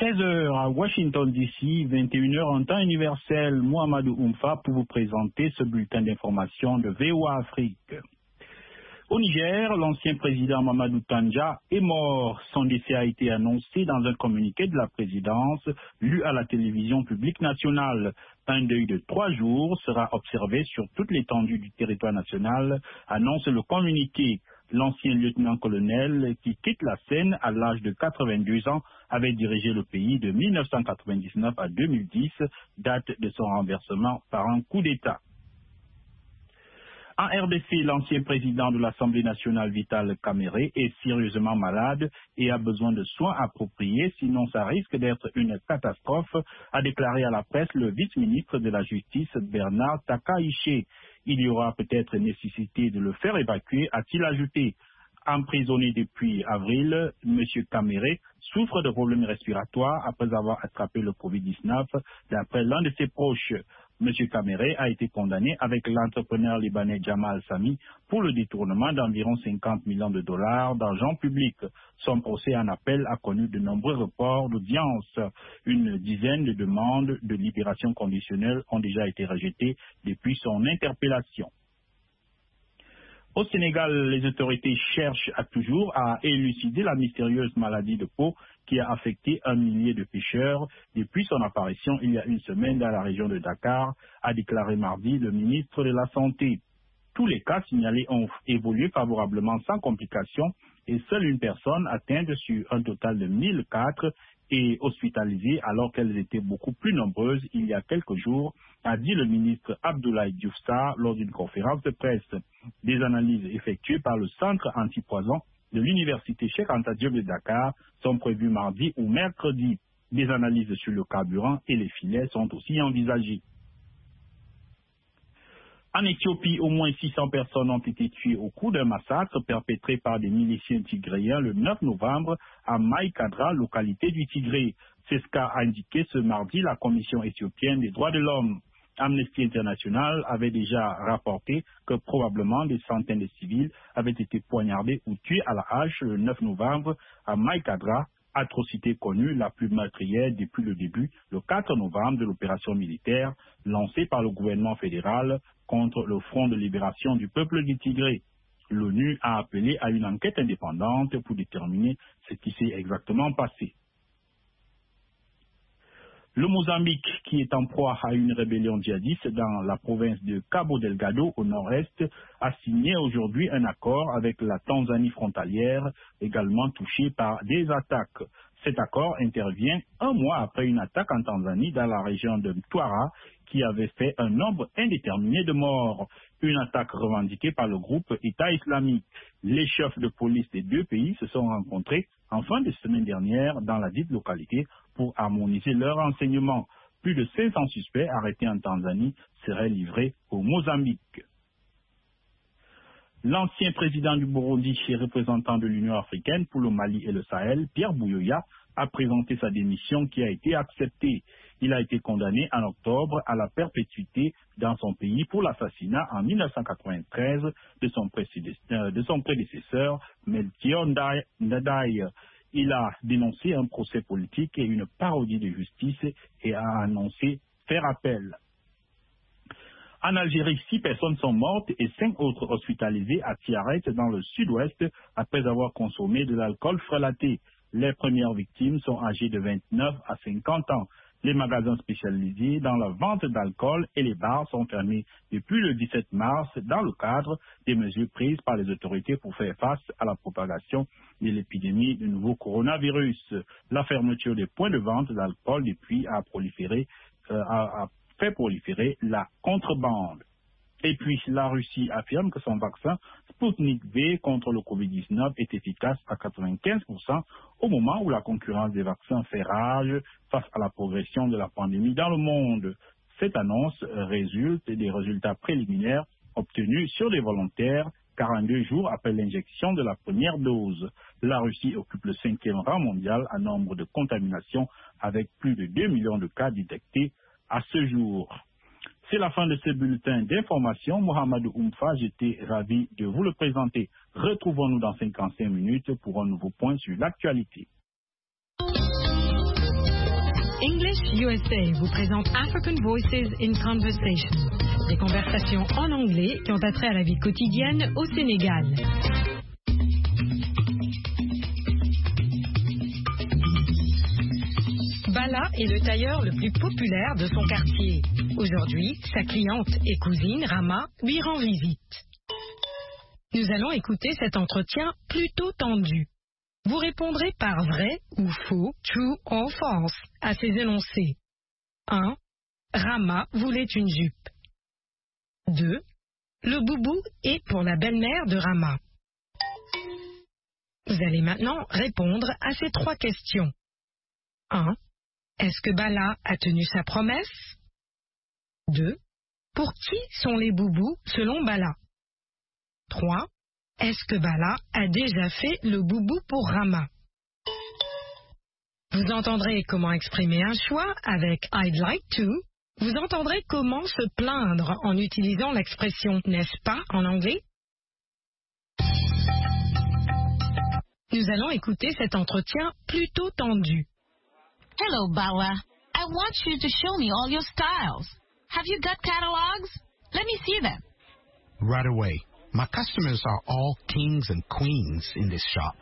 13h à Washington DC, 21h en temps universel, Mohamedou Oumfa pour vous présenter ce bulletin d'information de VOA Afrique. Au Niger, l'ancien président Mamadou Tandja est mort. Son décès a été annoncé dans un communiqué de la présidence lu à la télévision publique nationale. Un deuil de 3 jours sera observé sur toute l'étendue du territoire national, annonce le communiqué. L'ancien lieutenant-colonel qui quitte la scène à l'âge de 82 ans avait dirigé le pays de 1999 à 2010, date de son renversement par un coup d'État. En RDC, l'ancien président de l'Assemblée nationale Vital Kamerhe est sérieusement malade et a besoin de soins appropriés, sinon ça risque d'être une catastrophe, a déclaré à la presse le vice-ministre de la Justice Bernard Takaïché. Il y aura peut-être nécessité de le faire évacuer, a-t-il ajouté. Emprisonné depuis avril, M. Kamerhe souffre de problèmes respiratoires après avoir attrapé le Covid-19, d'après l'un de ses proches. M. Kamerhe a été condamné avec l'entrepreneur libanais Jamal Sami pour le détournement d'environ 50 millions de dollars d'argent public. Son procès en appel a connu de nombreux reports d'audience. Une dizaine de demandes de libération conditionnelle ont déjà été rejetées depuis son interpellation. Au Sénégal, les autorités cherchent toujours à élucider la mystérieuse maladie de peau qui a affecté 1 millier de pêcheurs depuis son apparition il y a une semaine dans la région de Dakar, a déclaré mardi le ministre de la Santé. Tous les cas signalés ont évolué favorablement sans complications et seule une personne atteinte sur un total de 1004 est hospitalisée alors qu'elles étaient beaucoup plus nombreuses il y a quelques jours, a dit le ministre Abdoulaye Diouf Sarr lors d'une conférence de presse. Des analyses effectuées par le centre antipoison de l'université Cheikh Anta Diop de Dakar sont prévues mardi ou mercredi. Des analyses sur le carburant et les filets sont aussi envisagées. En Éthiopie, au moins 600 personnes ont été tuées au cours d'un massacre perpétré par des miliciens tigréens le 9 novembre à Maïkadra, localité du Tigré. C'est ce qu'a indiqué ce mardi la Commission éthiopienne des droits de l'homme. Amnesty International avait déjà rapporté que probablement des centaines de civils avaient été poignardés ou tués à la hache le 9 novembre à Maïkadra, atrocité connue la plus meurtrière depuis le début, le 4 novembre, de l'opération militaire lancée par le gouvernement fédéral contre le Front de libération du peuple du Tigré. L'ONU a appelé à une enquête indépendante pour déterminer ce qui s'est exactement passé. Le Mozambique, qui est en proie à une rébellion djihadiste dans la province de Cabo Delgado au nord-est, a signé aujourd'hui un accord avec la Tanzanie frontalière, également touchée par des attaques. Cet accord intervient un mois après une attaque en Tanzanie dans la région de Mtwara qui avait fait un nombre indéterminé de morts. Une attaque revendiquée par le groupe État islamique. Les chefs de police des deux pays se sont rencontrés en fin de semaine dernière dans la dite localité pour harmoniser leurs renseignements. Plus de 500 suspects arrêtés en Tanzanie seraient livrés au Mozambique. L'ancien président du Burundi et représentant de l'Union africaine pour le Mali et le Sahel, Pierre Buyoya, a présenté sa démission qui a été acceptée. Il a été condamné en octobre à la perpétuité dans son pays pour l'assassinat en 1993 de son prédécesseur, Melchior Ndadaye. Il a dénoncé un procès politique et une parodie de justice et a annoncé faire appel. En Algérie, 6 personnes sont mortes et 5 autres hospitalisées à Tiaret dans le sud-ouest après avoir consommé de l'alcool frelaté. Les premières victimes sont âgées de 29 à 50 ans. Les magasins spécialisés dans la vente d'alcool et les bars sont fermés depuis le 17 mars dans le cadre des mesures prises par les autorités pour faire face à la propagation de l'épidémie du nouveau coronavirus. La fermeture des points de vente d'alcool depuis a fait proliférer la contrebande. Et puis, la Russie affirme que son vaccin Sputnik V contre le Covid-19 est efficace à 95% au moment où la concurrence des vaccins fait rage face à la progression de la pandémie dans le monde. Cette annonce résulte des résultats préliminaires obtenus sur des volontaires 42 jours après l'injection de la première dose. La Russie occupe le 5e rang mondial en nombre de contaminations avec plus de 2 millions de cas détectés à ce jour. C'est la fin de ce bulletin d'information. Mohamedou Oumfa, j'étais ravi de vous le présenter. Retrouvons-nous dans 55 minutes pour un nouveau point sur l'actualité. English USA vous présente African Voices in Conversation, des conversations en anglais qui ont attrait à la vie quotidienne au Sénégal. Bala est le tailleur le plus populaire de son quartier. Aujourd'hui, sa cliente et cousine, Rama, lui rend visite. Nous allons écouter cet entretien plutôt tendu. Vous répondrez par vrai ou faux, true or false, à ces énoncés. 1. Rama voulait une jupe. 2. Le boubou est pour la belle-mère de Rama. Vous allez maintenant répondre à ces 3 questions. 1. Est-ce que Bala a tenu sa promesse? 2. Pour qui sont les boubous selon Bala? 3. Est-ce que Bala a déjà fait le boubou pour Rama? Vous entendrez comment exprimer un choix avec I'd like to. Vous entendrez comment se plaindre en utilisant l'expression n'est-ce pas en anglais. Nous allons écouter cet entretien plutôt tendu. Hello, Bala. I want you to show me all your styles. Have you got catalogs? Let me see them. Right away. My customers are all kings and queens in this shop.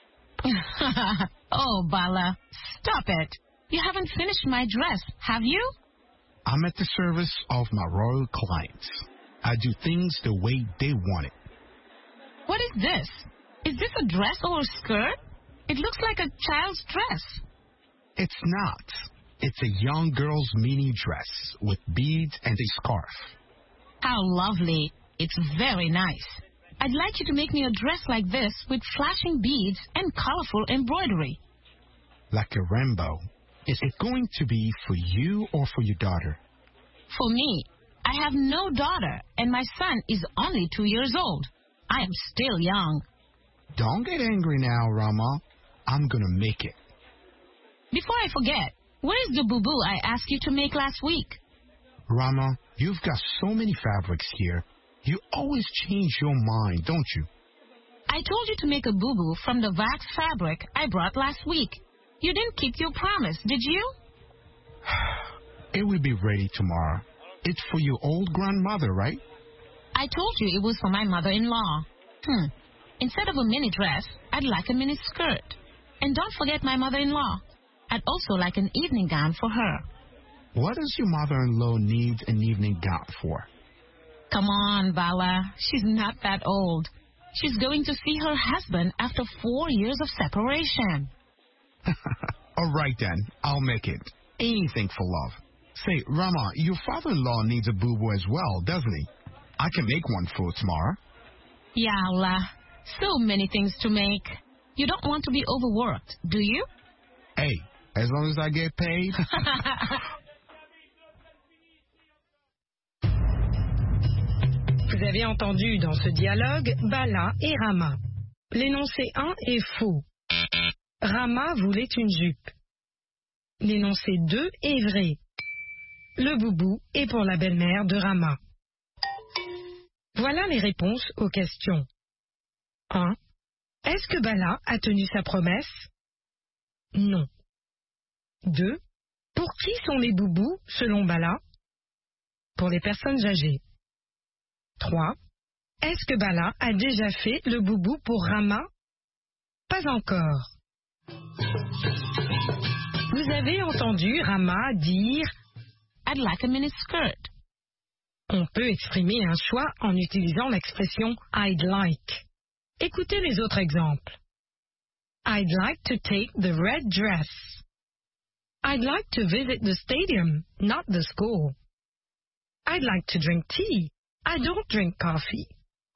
Oh, Bala, stop it. You haven't finished my dress, have you? I'm at the service of my royal clients. I do things the way they want it. What is this? Is this a dress or a skirt? It looks like a child's dress. It's not. It's a young girl's mini dress with beads and a scarf. How lovely. It's very nice. I'd like you to make me a dress like this with flashing beads and colorful embroidery. Like a rainbow. Is it going to be for you or for your daughter? For me. I have no daughter, and my son is only 2 years old. I am still young. Don't get angry now, Rama. I'm gonna make it. Before I forget, where is the boubou I asked you to make last week? Rama, you've got so many fabrics here. You always change your mind, don't you? I told you to make a boubou from the wax fabric I brought last week. You didn't keep your promise, did you? It will be ready tomorrow. It's for your old grandmother, right? I told you it was for my mother-in-law. Instead of a mini dress, I'd like a mini skirt. And don't forget my mother-in-law. I'd also like an evening gown for her. What does your mother-in-law need an evening gown for? Come on, Bala. She's not that old. She's going to see her husband after 4 years of separation. All right, then. I'll make it. Anything for love. Say, Rama, your father-in-law needs a boo-boo as well, doesn't he? I can make one for tomorrow. Yeah, Allah. So many things to make. You don't want to be overworked, do you? Hey, as long as I get paid. Vous avez entendu dans ce dialogue Bala et Rama. L'énoncé 1 est faux. Rama voulait une jupe. L'énoncé 2 est vrai. Le boubou est pour la belle-mère de Rama. Voilà les réponses aux questions. 1. Est-ce que Bala a tenu sa promesse? Non. 2. Pour qui sont les boubous, selon Bala? Pour les personnes âgées. 3. Est-ce que Bala a déjà fait le boubou pour Rama? Pas encore. Vous avez entendu Rama dire « I'd like a mini skirt ». On peut exprimer un choix en utilisant l'expression « I'd like ». Écoutez les autres exemples. I'd like to take the red dress. I'd like to visit the stadium, not the school. I'd like to drink tea. I don't drink coffee.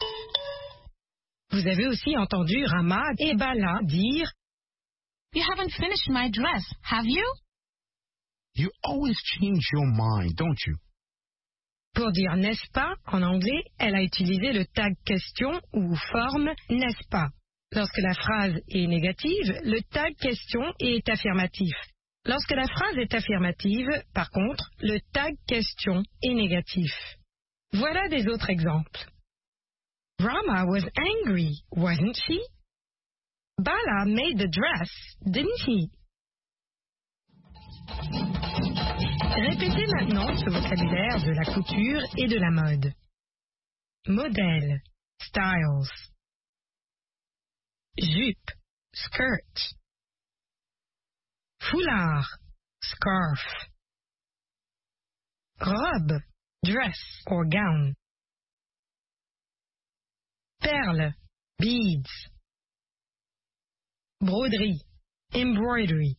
Vous avez aussi entendu Rama et Bala dire You haven't finished my dress, have you? You always change your mind, don't you? Pour dire n'est-ce pas, en anglais, elle a utilisé le tag question ou forme n'est-ce pas. Lorsque la phrase est négative, le tag question est affirmatif. Lorsque la phrase est affirmative, par contre, le tag question est négatif. Voilà des autres exemples. Rama was angry, wasn't she? Bala made the dress, didn't he? Répétez maintenant ce vocabulaire de la couture et de la mode. Modèle, styles. Jupe, skirt. Foulard, scarf. Robe, dress or gown. Perles, beads. Broderie, embroidery.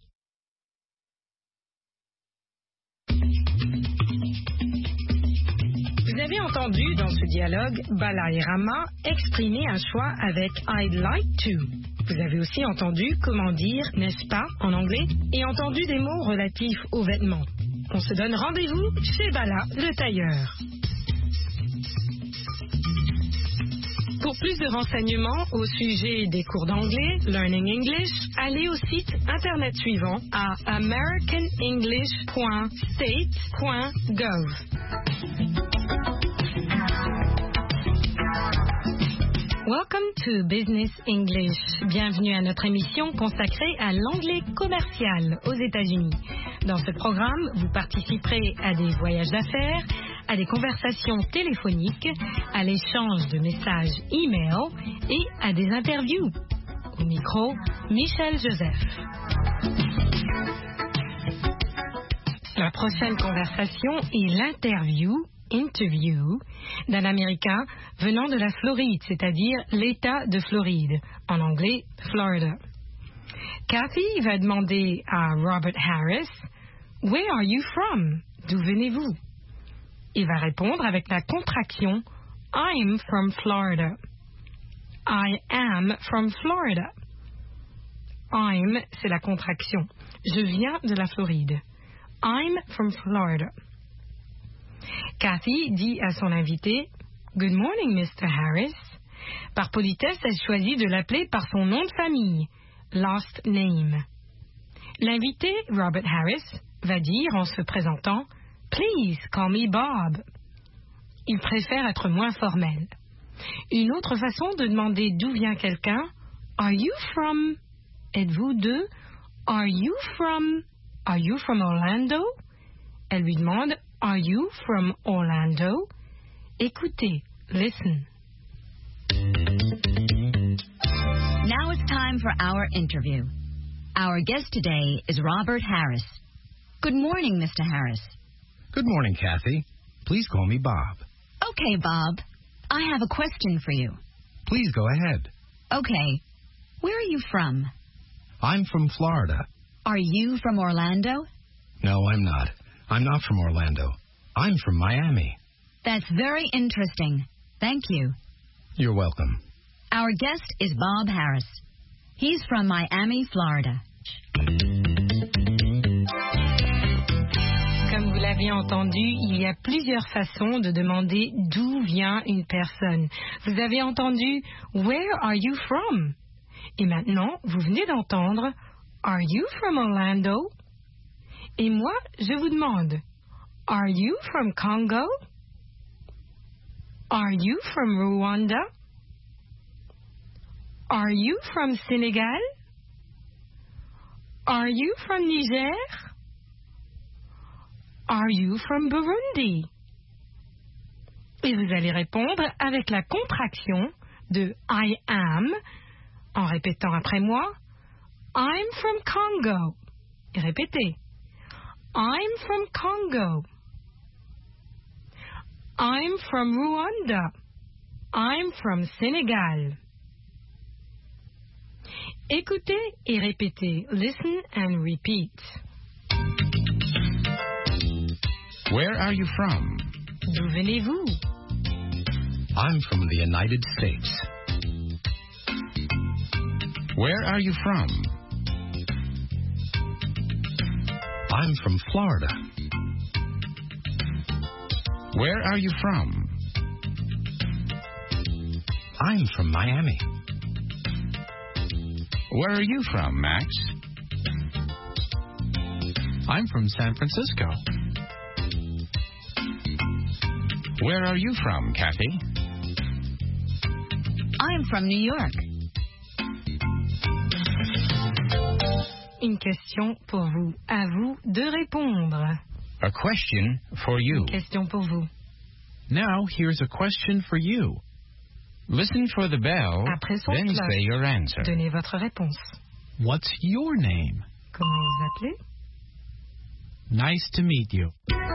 Vous avez entendu dans ce dialogue Bala et Rama exprimer un choix avec I'd like to. Vous avez aussi entendu comment dire n'est-ce pas en anglais et entendu des mots relatifs aux vêtements. On se donne rendez-vous chez Bala le tailleur. Pour plus de renseignements au sujet des cours d'anglais, Learning English, allez au site internet suivant à americanenglish.state.gov. Welcome to Business English. Bienvenue à notre émission consacrée à l'anglais commercial aux États-Unis. Dans ce programme, vous participerez à des voyages d'affaires, à des conversations téléphoniques, à l'échange de messages e-mail et à des interviews. Au micro, Michel Joseph. La prochaine conversation est l'interview d'un Américain venant de la Floride, c'est-à-dire l'État de Floride, en anglais Florida. Kathy va demander à Robert Harris, « Where are you from? D'où venez-vous? » Il va répondre avec la contraction « I'm from Florida ». « I am from Florida ». « I'm » c'est la contraction. Je viens de la Floride. « I'm from Florida ». Kathy dit à son invité « Good morning, Mr. Harris ». Par politesse, elle choisit de l'appeler par son nom de famille, last name. L'invité, Robert Harris, va dire en se présentant « Please call me Bob ». Il préfère être moins formel. Une autre façon de demander d'où vient quelqu'un « Are you from » Êtes-vous de « Are you from Orlando » Elle lui demande « Are you from Orlando ?» Écoutez, listen. Now it's time for our interview. Our guest today is Robert Harris. Good morning, Mr. Harris. Good morning, Kathy. Please call me Bob. Okay, Bob. I have a question for you. Please go ahead. Okay. Where are you from? I'm from Florida. Are you from Orlando? No, I'm not. I'm not from Orlando. I'm from Miami. That's very interesting. Thank you. You're welcome. Our guest is Bob Harris. He's from Miami, Florida. Comme vous l'avez entendu, il y a plusieurs façons de demander d'où vient une personne. Vous avez entendu « Where are you from ?» Et maintenant, vous venez d'entendre « Are you from Orlando ?» Et moi, je vous demande « Are you from Congo? Are you from Rwanda? Are you from Senegal? Are you from Niger? Are you from Burundi? » Et vous allez répondre avec la contraction de I am, en répétant après moi, I'm from Congo. Et répétez, I'm from Congo. I'm from Rwanda. I'm from Senegal. Écoutez et répétez. Listen and repeat. Where are you from? D'où venez-vous? I'm from the United States. Where are you from? I'm from Florida. Where are you from? I'm from Miami. Where are you from, Max? I'm from San Francisco. Where are you from, Kathy? I'm from New York. une question pour vous. À vous de répondre. A question for you. Question pour vous. Now, here's a question for you. Listen for the bell, Après son then cloche, say your answer. donnez votre réponse. What's your name? Comment vous appelez? Nice to meet you.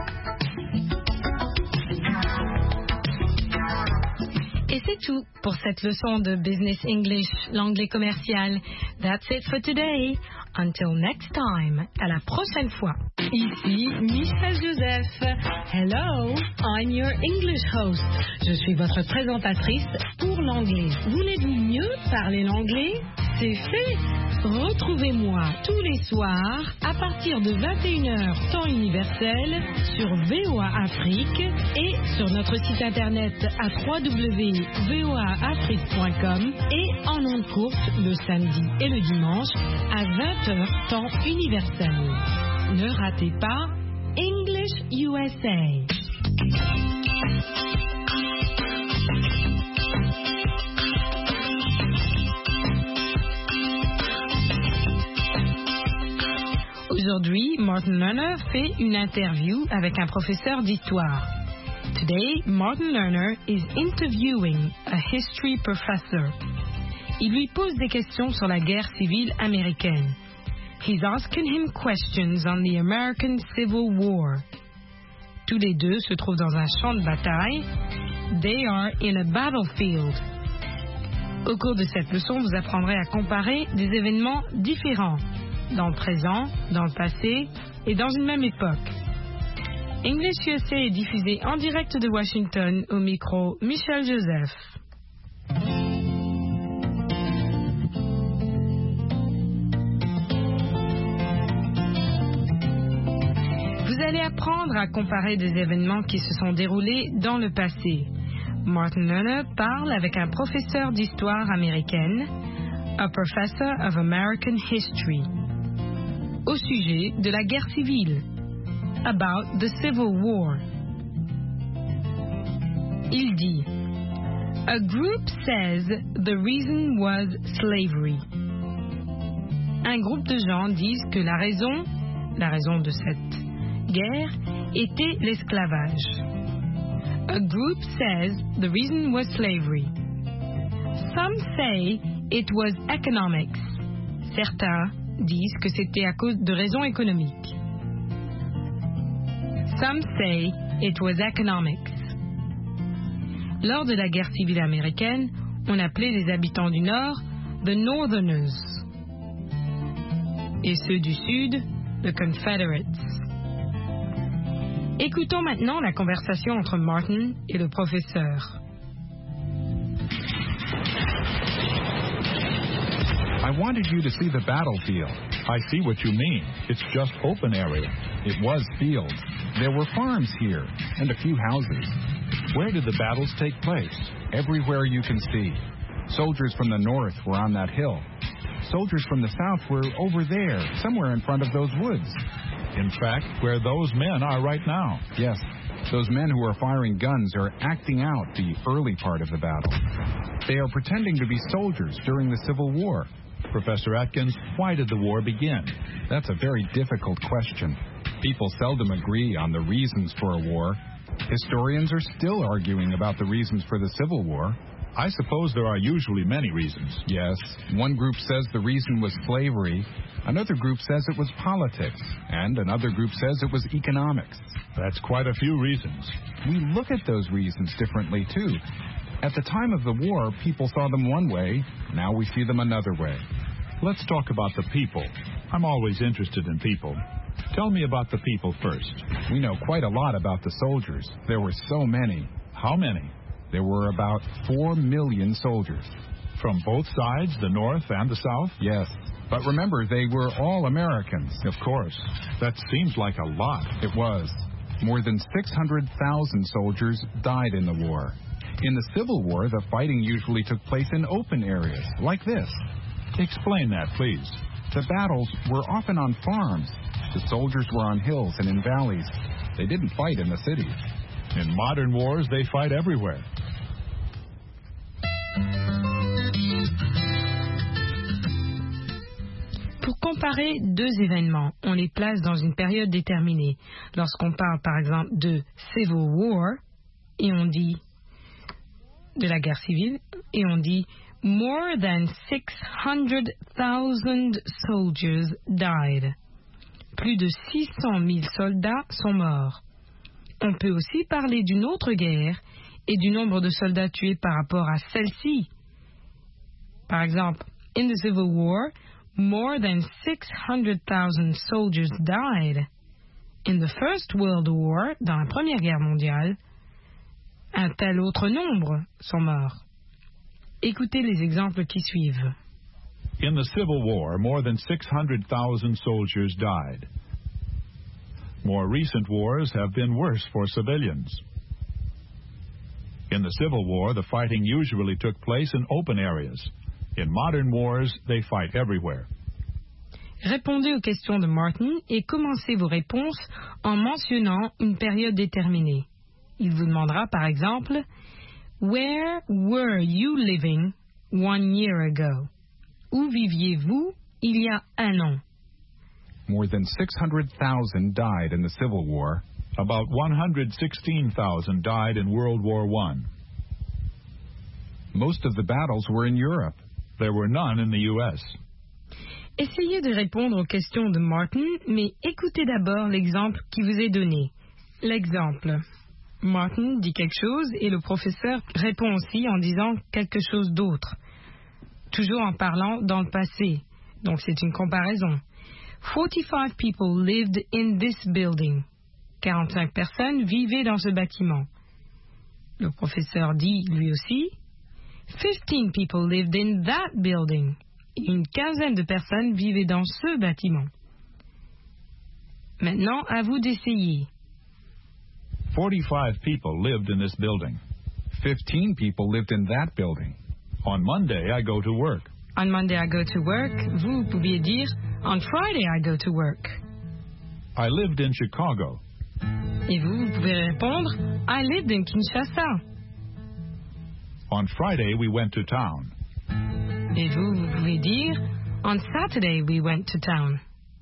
Et c'est tout pour cette leçon de Business English, l'anglais commercial. That's it for today. Until next time. À la prochaine fois. Ici Michel Joseph. Hello, I'm your English host. Je suis votre présentatrice pour l'anglais. Voulez-vous mieux parler l'anglais? C'est fait. Retrouvez-moi tous les soirs à partir de 21h temps universel sur VOA Afrique et sur notre site internet à www.voaafrique.com et en ondes courtes le samedi et le dimanche à 20h temps universel. Ne ratez pas English USA. Aujourd'hui, Martin Lerner fait une interview avec un professeur d'histoire. Today, Martin Lerner is interviewing a history professor. Il lui pose des questions sur la guerre civile américaine. He's asking him questions on the American Civil War. Tous les deux se trouvent dans un champ de bataille. They are in a battlefield. Au cours de cette leçon, vous apprendrez à comparer des événements différents, dans le présent, dans le passé et dans une même époque. English USA est diffusé en direct de Washington au micro Michel Joseph. Vous allez apprendre à comparer des événements qui se sont déroulés dans le passé. Martin Lerner parle avec un professeur d'histoire américaine, a professor of American history, au sujet de la guerre civile, about the Civil War. Il dit, a group says the reason was slavery. Un groupe de gens disent que la raison de cette guerre était l'esclavage. A group says the reason was slavery. Some say it was economics. Certains disent que c'était à cause de raisons économiques. Some say it was economics. Lors de la guerre civile américaine, on appelait les habitants du Nord the Northerners et ceux du Sud the Confederates. Écoutons maintenant la conversation entre Martin et le professeur. I wanted you to see the battlefield. I see what you mean. It's just open area. It was fields. There were farms here and a few houses. Where did the battles take place? Everywhere you can see. Soldiers from the north were on that hill. Soldiers from the south were over there, somewhere in front of those woods. In fact, where those men are right now. Yes, those men who are firing guns are acting out the early part of the battle. They are pretending to be soldiers during the Civil War. Professor Atkins, why did the war begin? That's a very difficult question. People seldom agree on the reasons for a war. Historians are still arguing about the reasons for the Civil War. I suppose there are usually many reasons. Yes. One group says the reason was slavery. Another group says it was politics. And another group says it was economics. That's quite a few reasons. We look at those reasons differently, too. At the time of the war, people saw them one way. Now we see them another way. Let's talk about the people. I'm always interested in people. Tell me about the people first. We know quite a lot about the soldiers. There were so many. How many? There were about 4 million soldiers. From both sides, the North and the South? Yes. But remember, they were all Americans. Of course. That seems like a lot. It was. More than 600,000 soldiers died in the war. In the Civil War, the fighting usually took place in open areas, like this. Explain that, please. The battles were often on farms. The soldiers were on hills and in valleys. They didn't fight in the cities. In modern wars, they fight everywhere. Pour comparer deux événements, on les place dans une période déterminée. Lorsqu'on parle par exemple de Civil War, et on dit de la guerre civile, et on dit more than 600,000 soldiers died. Plus de 600 000 soldats sont morts. On peut aussi parler d'une autre guerre et du nombre de soldats tués par rapport à celle-ci. Par exemple, in the Civil War, more than 600,000 soldiers died. In the First World War, dans la Première Guerre mondiale, un tel autre nombre sont morts. Écoutez les exemples qui suivent. In the Civil War, more than 600,000 soldiers died. More recent wars have been worse for civilians. In the Civil War, the fighting usually took place in open areas. In modern wars, they fight everywhere. Répondez aux questions de Martin et commencez vos réponses en mentionnant une période déterminée. Il vous demandera par exemple « Where were you living 1 year ago » Où viviez-vous il y a un an? More than 600,000 died in the Civil War. About 116,000 died in World War I. Most of the battles were in Europe. There were none in the U.S. Essayez de répondre aux questions de Martin, mais écoutez d'abord l'exemple qui vous est donné. L'exemple. Martin dit quelque chose et le professeur répond aussi en disant quelque chose d'autre. Toujours en parlant dans le passé. Donc c'est une comparaison. 45 people lived in this building. 45 personnes vivaient dans ce bâtiment. Le professeur dit lui aussi 15 people lived in that building. Une quinzaine de personnes vivaient dans ce bâtiment. Maintenant, à vous d'essayer. 45 people lived in this building. 15 people lived in that building. On Monday, I go to work. On Monday, I go to work. Vous pouviez dire on Friday, I go to work. I lived in Chicago. Et vous pouvez répondre I lived in Kinshasa. On Friday, we went to town. Et vous pouvez dire on Saturday, we went to town.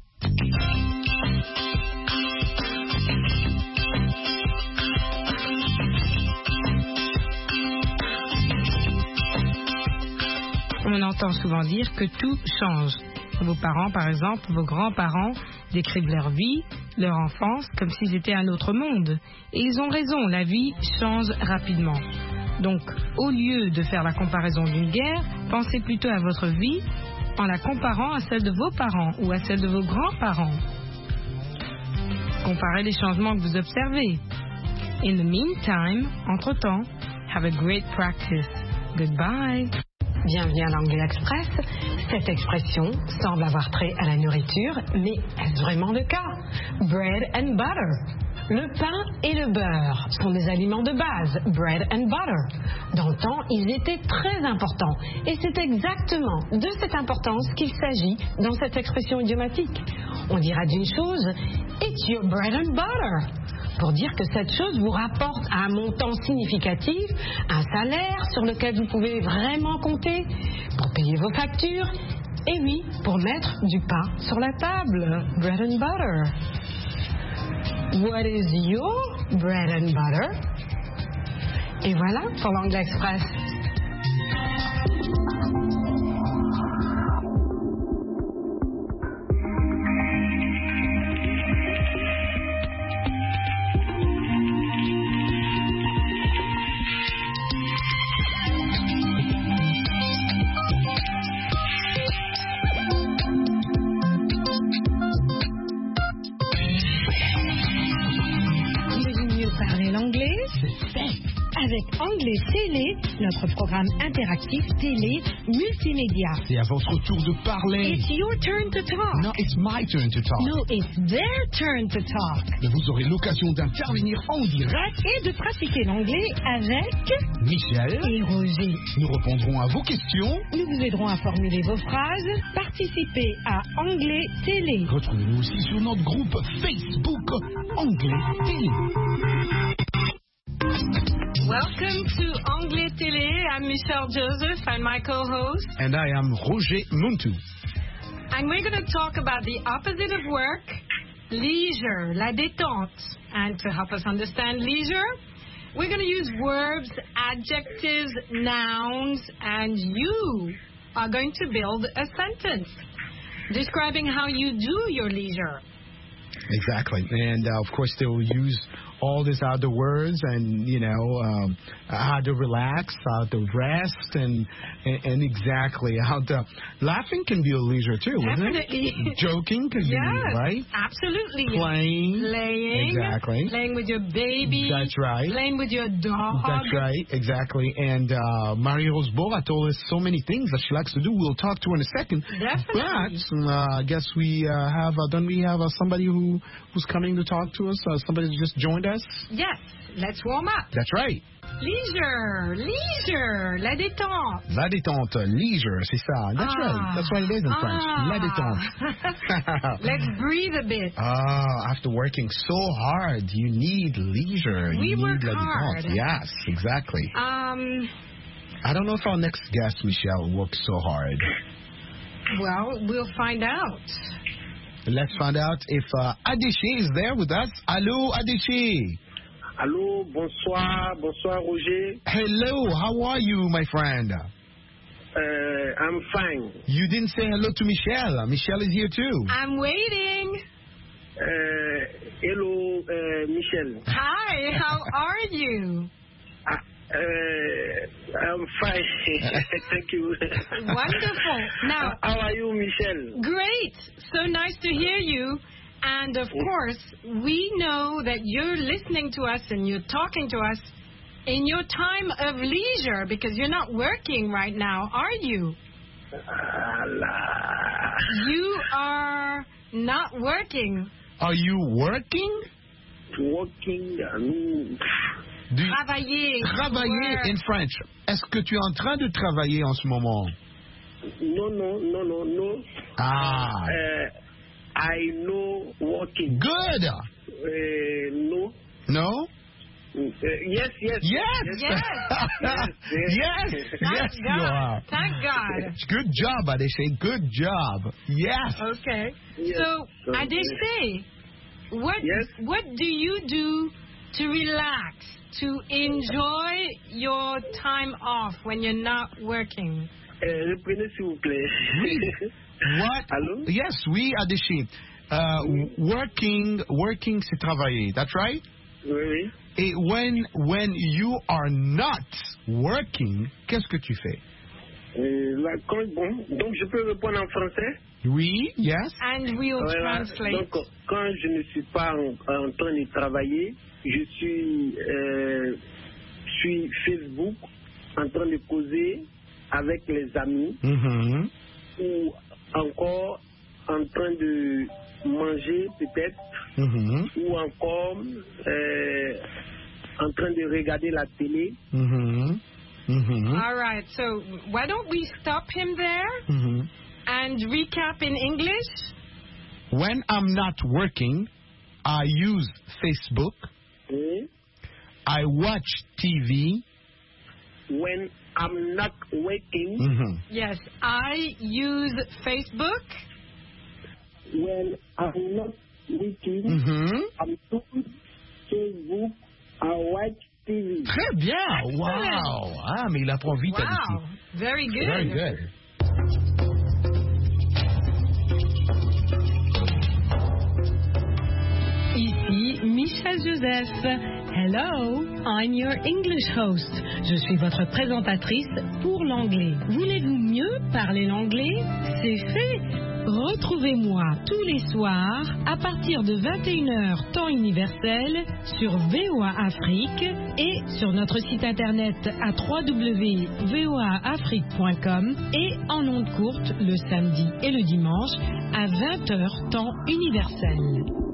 On entend souvent dire que tout change. Vos parents, par exemple, vos grands-parents décrivent leur vie, leur enfance, comme s'ils étaient un autre monde. Et ils ont raison, la vie change rapidement. Donc, au lieu de faire la comparaison d'une guerre, pensez plutôt à votre vie en la comparant à celle de vos parents ou à celle de vos grands-parents. Comparez les changements que vous observez. In the meantime, entre-temps, have a great practice. Goodbye. Bienvenue à l'Anglais Express. Cette expression semble avoir trait à la nourriture, mais est-ce vraiment le cas? Bread and butter. Le pain et le beurre sont des aliments de base, bread and butter. Dans le temps, ils étaient très importants. Et c'est exactement de cette importance qu'il s'agit dans cette expression idiomatique. On dira d'une chose, it's your bread and butter, pour dire que cette chose vous rapporte un montant significatif, un salaire sur lequel vous pouvez vraiment compter, pour payer vos factures, et oui, pour mettre du pain sur la table, bread and butter. What is your bread and butter? Et voilà pour l'Anglais Express. Avec Anglais Télé, notre programme interactif télé multimédia. C'est à votre tour de parler. It's your turn to talk. No, it's my turn to talk. No, it's their turn to talk. Mais vous aurez l'occasion d'intervenir en direct et de pratiquer l'anglais avec Michel et Roger. Nous répondrons à vos questions. Nous vous aiderons à formuler vos phrases. Participez à Anglais Télé. Retrouvez-nous aussi sur notre groupe Facebook Anglais Télé. Welcome to Anglais Télé. I'm Michelle Joseph and my co-host. And I am Roger Muntu. I And we're going to talk about the opposite of work, leisure, la détente. And to help us understand leisure, we're going to use verbs, adjectives, nouns, and you are going to build a sentence describing how you do your leisure. Exactly. And, of course, they will use all these other words and, how to relax, how to rest, and exactly how to... Laughing can be a leisure, too, Definitely. Isn't it? Joking can be, right? Absolutely. Playing. Exactly. Playing with your baby. That's right. Playing with your dog. That's right. Exactly. And Marie-Rose Bora told us so many things that she likes to do. We'll talk to her in a second. Definitely. But I guess we don't we have somebody who's coming to talk to us? Somebody who just joined us? Yes. Let's warm up. That's right. Leisure, la détente. La détente, leisure, c'est ça. That's right. That's what it is in French. La détente. Let's breathe a bit. After working so hard, you need leisure. We work la hard. Détente. Yes, exactly. I don't know if our next guest, Michelle, works so hard. Well, we'll find out. Let's find out if Adéché is there with us. Allô, Adéché. Allô, bonsoir Roger. Hello, how are you, my friend? I'm fine. You didn't say hello to Michelle. Michelle is here too. I'm waiting. Hello, Michelle. Hi, how are you? I'm fine. Thank you. Wonderful. Now, how are you, Michelle? Great. So nice to hear you. And of course, we know that you're listening to us and you're talking to us in your time of leisure because you're not working right now, are you? You are not working. Are you working? Working. Travailler in French. Est-ce que tu es en train de travailler en ce moment? No. I know working. Good. No. No? Yes. Yes, you are. Thank God. Good job, Adéché. Good job. Yes. Okay. Yes. So, Adéché, what do you do to relax, to enjoy your time off when you're not working? Reprenez s'il vous plaît. What? Hello? Yes, oui, Adéché. Working, c'est travailler. That's right? Oui. Et when you are not working, qu'est-ce que tu fais? Donc je peux répondre en français? Oui, yes. And we'll translate. Donc quand je ne suis pas en train de travailler, je suis Facebook en train de causer avec les amis ou encore en train de manger peut-être ou encore en train de regarder la télé. All right, so why don't we stop him there and recap in English? When I'm not working, I use Facebook. I watch TV. When I'm not working. Yes, I use Facebook. When I'm not working, I'm on Facebook. I watch TV. Très bien. Excellent. Wow. Ah, mais il apprend vite, Adéché. Wow, very good. Very good. Ici Michelle Joseph. Hello, I'm your English host. Je suis votre présentatrice pour l'anglais. Voulez-vous mieux parler l'anglais? C'est fait. Retrouvez-moi tous les soirs à partir de 21h temps universel sur VOA Afrique et sur notre site internet à www.voaafrique.com et en ondes courtes le samedi et le dimanche à 20h temps universel.